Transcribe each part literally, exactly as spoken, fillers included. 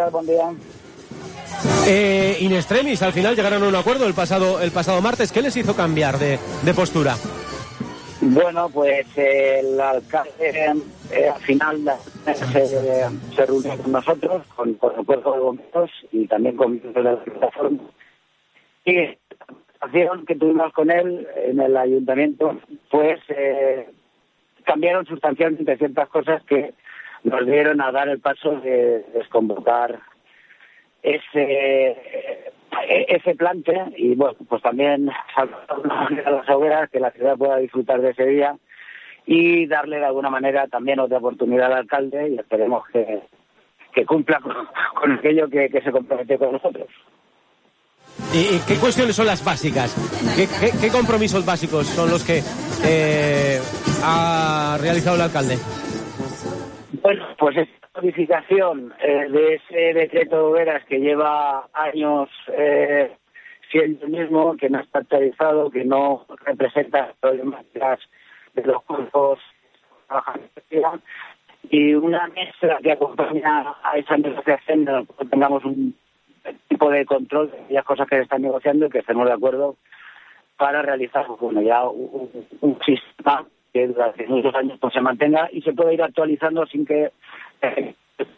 Gracias, buen día. Eh, in extremis, al final llegaron a un acuerdo el pasado el pasado martes. ¿Qué les hizo cambiar de, de postura? Bueno, pues eh, el alcalde eh, al final se, se reunió con nosotros, con, con el cuerpo de bomberos y también con la plataforma. Y la acción que tuvimos con él en el ayuntamiento, pues eh, cambiaron sustancialmente ciertas cosas que nos dieron a dar el paso de desconvocar ese ese plante y bueno, pues también salvar de alguna manera las hogueras, que la ciudad pueda disfrutar de ese día y darle de alguna manera también otra oportunidad al alcalde y esperemos que, que cumpla con, con aquello que, que se comprometió con nosotros. ¿Y qué cuestiones son las básicas? ¿Qué, qué, qué compromisos básicos son los que eh, ha realizado el alcalde? Bueno, pues esta modificación eh, de ese decreto de hogueras que lleva años eh, siendo el mismo, que no está actualizado, que no representa problemáticas de los cuerpos trabajadores, y una mesa que acompaña a esa negociación, donde tengamos un tipo de control de aquellas cosas que se están negociando y que estemos de acuerdo para realizar bueno, ya un, un sistema que durante muchos años pues, se mantenga y se pueda ir actualizando sin que... Eh,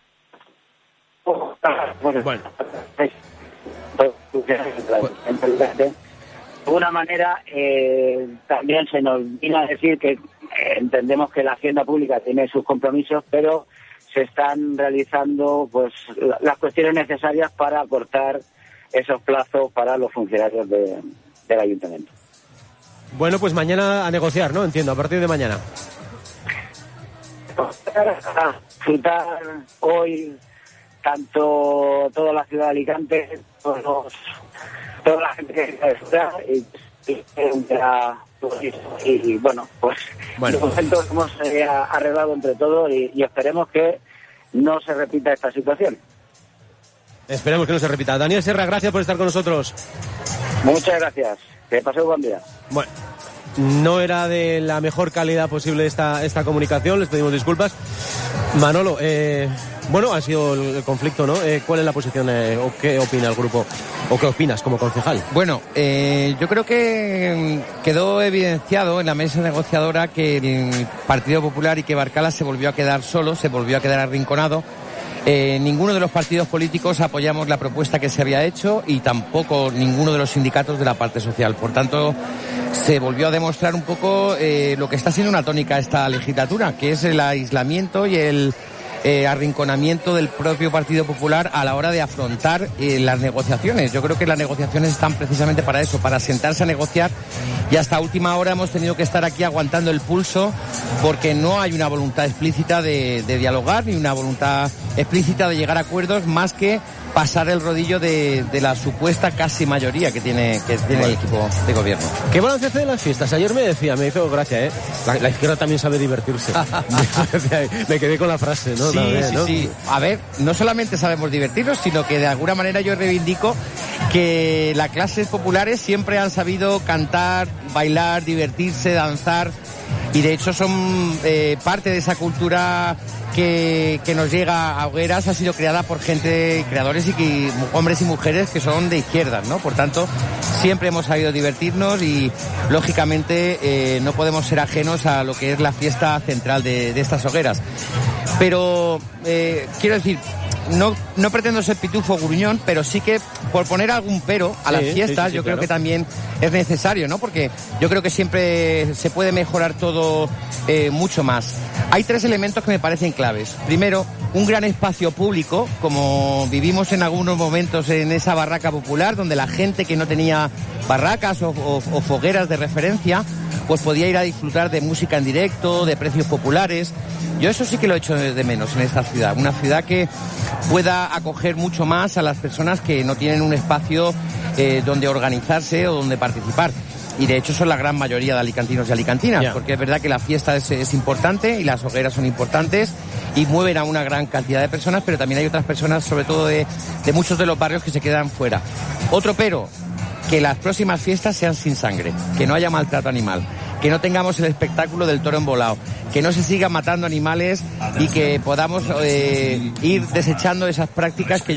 bueno. De alguna manera eh, también se nos vino a decir que eh, entendemos que la hacienda pública tiene sus compromisos, pero se están realizando pues las cuestiones necesarias para acortar esos plazos para los funcionarios de, del ayuntamiento. Bueno, pues mañana a negociar, ¿no? Entiendo, a partir de mañana. A disfrutar hoy tanto toda la ciudad de Alicante, todos los, toda la gente que está disfrutar y, y, y, y bueno, pues bueno. de momento hemos eh, arreglado entre todos y, y esperemos que no se repita esta situación. Esperemos que no se repita. Daniel Serra, gracias por estar con nosotros. Muchas gracias. Que pase un buen día. Bueno, no era de la mejor calidad posible esta, esta comunicación, les pedimos disculpas. Manolo, eh, bueno, ha sido el conflicto, ¿no? Eh, ¿Cuál es la posición eh, o qué opina el grupo o qué opinas como concejal? Bueno, eh, yo creo que quedó evidenciado en la mesa negociadora que el Partido Popular y que Barcala se volvió a quedar solo, se volvió a quedar arrinconado. Eh, ninguno de los partidos políticos apoyamos la propuesta que se había hecho y tampoco ninguno de los sindicatos de la parte social. Por tanto, se volvió a demostrar un poco eh, lo que está siendo una tónica esta legislatura, que es el aislamiento y el eh, arrinconamiento del propio Partido Popular a la hora de afrontar eh, las negociaciones. Yo creo que las negociaciones están precisamente para eso, para sentarse a negociar, y hasta última hora hemos tenido que estar aquí aguantando el pulso porque no hay una voluntad explícita de, de dialogar ni una voluntad explícita de llegar a acuerdos, más que pasar el rodillo de, de la supuesta casi mayoría que tiene que tiene bueno. el equipo de gobierno. ¿Qué balance hace de las fiestas? Ayer me decía, me hizo gracia, ¿eh? La, la izquierda también sabe divertirse. Me quedé con la frase, ¿no? Sí, vez, sí, ¿no? sí. A ver, no solamente sabemos divertirnos, sino que de alguna manera yo reivindico que las clases populares siempre han sabido cantar, bailar, divertirse, danzar, y de hecho son eh, parte de esa cultura que, que nos llega a hogueras. Ha sido creada por gente, creadores y que, hombres y mujeres que son de izquierdas, ¿no? Por tanto, siempre hemos sabido divertirnos y, lógicamente, eh, no podemos ser ajenos a lo que es la fiesta central de, de estas hogueras. Pero, eh, quiero decir, no, no pretendo ser pitufo gruñón, pero sí que por poner algún pero a sí, las fiestas, sí, sí, sí, yo claro. creo que también es necesario, ¿no? Porque yo creo que siempre se puede mejorar todo eh, mucho más. Hay tres elementos que me parecen claves. Primero, un gran espacio público, como vivimos en algunos momentos en esa barraca popular, donde la gente que no tenía barracas o, o, o fogueras de referencia, pues podía ir a disfrutar de música en directo, de precios populares. Yo eso sí que lo echo de menos en esta ciudad. Una ciudad que pueda acoger mucho más a las personas que no tienen un espacio eh, donde organizarse o donde participar. Y de hecho son la gran mayoría de alicantinos y alicantinas, yeah. porque es verdad que la fiesta es, es importante y las hogueras son importantes y mueven a una gran cantidad de personas, pero también hay otras personas, sobre todo de, de muchos de los barrios, que se quedan fuera. Otro pero, que las próximas fiestas sean sin sangre, que no haya maltrato animal, que no tengamos el espectáculo del toro embolado, que no se sigan matando animales y que podamos eh, ir desechando esas prácticas que